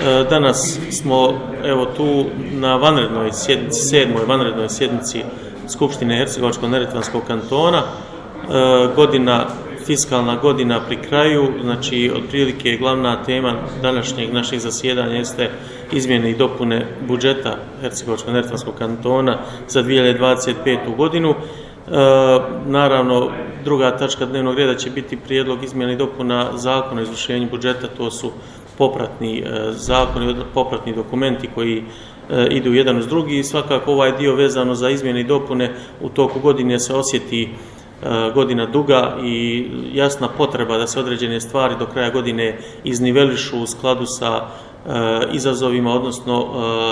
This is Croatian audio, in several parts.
Danas smo evo tu na vanrednoj sjednici, 7. vanrednoj sjednici Skupštine Hercegovačko-neretvanskog kantona. Fiskalna godina pri kraju, znači otprilike glavna tema današnjeg našeg zasjedanja jeste izmjene i dopune budžeta Hercegovačko-neretvanskog kantona za 2025. godinu. Naravno, druga tačka dnevnog reda će biti prijedlog izmjena i dopuna zakona o izvršenju budžeta, to su popratni zakoni, popratni dokumenti koji idu jedan uz drugi i svakako ovaj dio vezano za izmjene i dopune u toku godine se osjeti godina duga i jasna potreba da se određene stvari do kraja godine iznivelišu u skladu sa izazovima, odnosno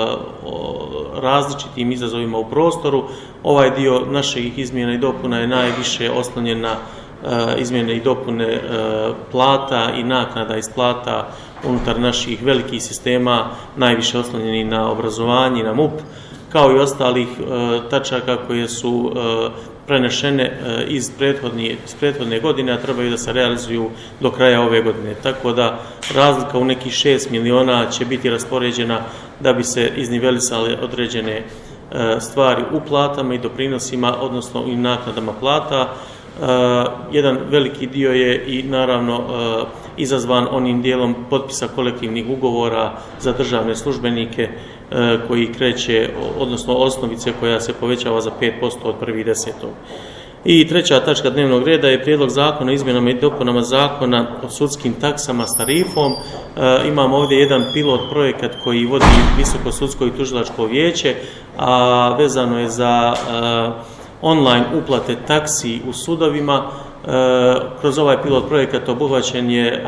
različitim izazovima u prostoru. Ovaj dio naših izmjena i dopuna je najviše oslonjen na izmjene i dopune plata i naknada iz plata unutar naših velikih sistema, najviše oslonjeni na obrazovanje, na MUP, kao i ostalih tačaka koje su prenešene iz prethodne godine, a trebaju da se realizuju do kraja ove godine. Tako da razlika u nekih 6 miliona će biti raspoređena da bi se iznivelisale određene stvari u platama i doprinosima, odnosno i naknadama plata. Jedan veliki dio je i naravno izazvan onim dijelom potpisa kolektivnih ugovora za državne službenike koji kreće, odnosno osnovice koja se povećava za 5% od 1.10. I treća tačka dnevnog reda je prijedlog zakona o izmjenama i dopunama zakona o sudskim taksama s tarifom. Imamo ovdje jedan pilot projekat koji vodi Visoko sudsko i tužilačko vijeće, a vezano je za online uplate taksi u sudovima. Kroz ovaj pilot projekat obuhvaćen je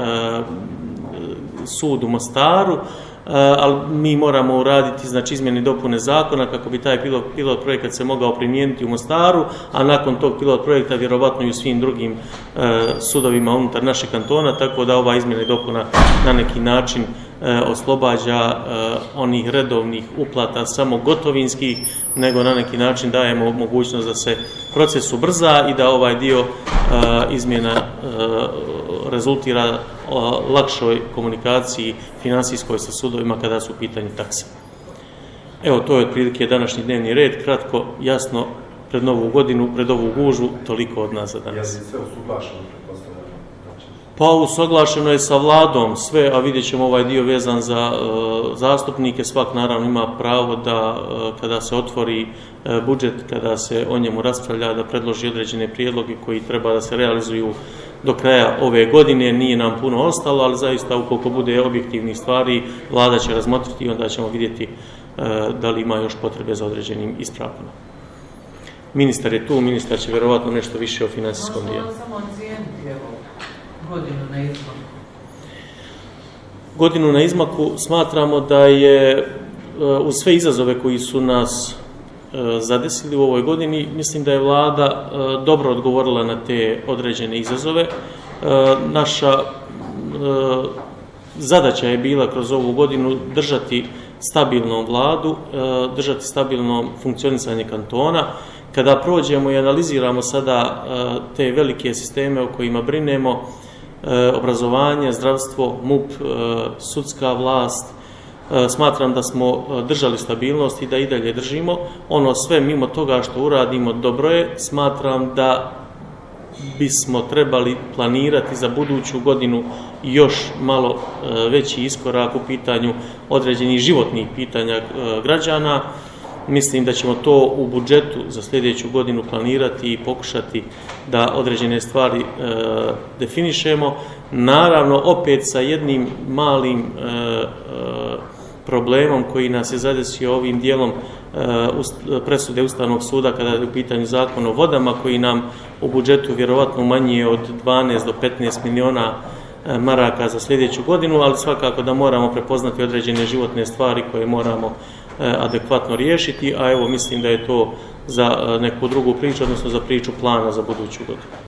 sud u Mostaru, ali mi moramo uraditi izmjene i dopune zakona kako bi taj pilot projekat se mogao primijeniti u Mostaru, a nakon tog pilot projekta vjerovatno i u svim drugim sudovima unutar našeg kantona, tako da ova izmjena i dopuna na neki način oslobađa onih redovnih uplata samo gotovinskih, nego na neki način dajemo mogućnost da se proces ubrza i da ovaj dio izmjena rezultira lakšoj komunikaciji finansijskoj sa sudovima kada su u pitanju takse. Evo, to je otprilike današnji dnevni red, kratko, jasno, pred novu godinu, pred ovu gužvu, toliko od nas za danas. Je li sve usuglašeno, pretpostavljamo? Pa usuglašeno je sa vladom sve, a vidjet ćemo ovaj dio vezan za zastupnike. Svak naravno ima pravo da kada se otvori budžet, kada se o njemu raspravlja, da predloži određene prijedloge koji treba da se realizuju do kraja ove godine. Nije nam puno ostalo, ali zaista ukoliko bude objektivnih stvari, vlada će razmotriti i onda ćemo vidjeti da li ima još potrebe za određenim ispravkama. Ministar je tu, ministar će vjerovatno nešto više o financijskom dijelu. Samo ocijeniti, evo, godinu na izmaku. Godinu na izmaku smatramo da je uz sve izazove koji su nas zadesili u ovoj godini, mislim da je vlada dobro odgovorila na te određene izazove. Naša zadaća je bila kroz ovu godinu držati stabilnom vladu, držati stabilno funkcionisanje kantona. Kada prođemo i analiziramo sada te velike sisteme o kojima brinemo, obrazovanje, zdravstvo, MUP, sudska vlast, smatram da smo držali stabilnost i da i dalje držimo. Ono sve mimo toga što uradimo dobro je, smatram da bismo trebali planirati za buduću godinu još malo veći iskorak u pitanju određenih životnih pitanja građana. Mislim da ćemo to u budžetu za sljedeću godinu planirati i pokušati da određene stvari definišemo. Naravno, opet sa jednim malim problemom koji nas je zadesio ovim dijelom presude Ustavnog suda kada je u pitanju Zakon o vodama, koji nam u budžetu vjerovatno umanjuje od 12 do 15 miliona maraka za sljedeću godinu, ali svakako da moramo prepoznati određene životne stvari koje moramo adekvatno riješiti, a evo mislim da je to za neku drugu priču, odnosno za priču plana za buduću godinu.